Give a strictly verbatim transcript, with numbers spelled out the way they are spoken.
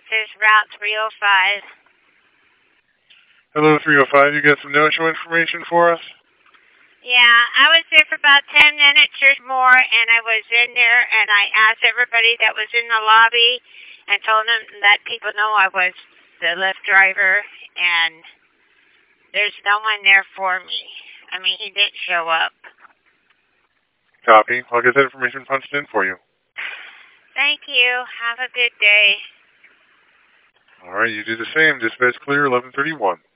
This is Route three oh five. Hello, three oh five. You got some no-show information for us? Yeah, I was there for about ten minutes or more, and I was in there, and I asked everybody that was in the lobby and told them that people know I was the Lyft driver, and there's no one there for me. I mean, he didn't show up. Copy. I'll get that information punched in for you. Thank you. Have a good day. All right, you do the same. Dispatch clear, eleven thirty-one.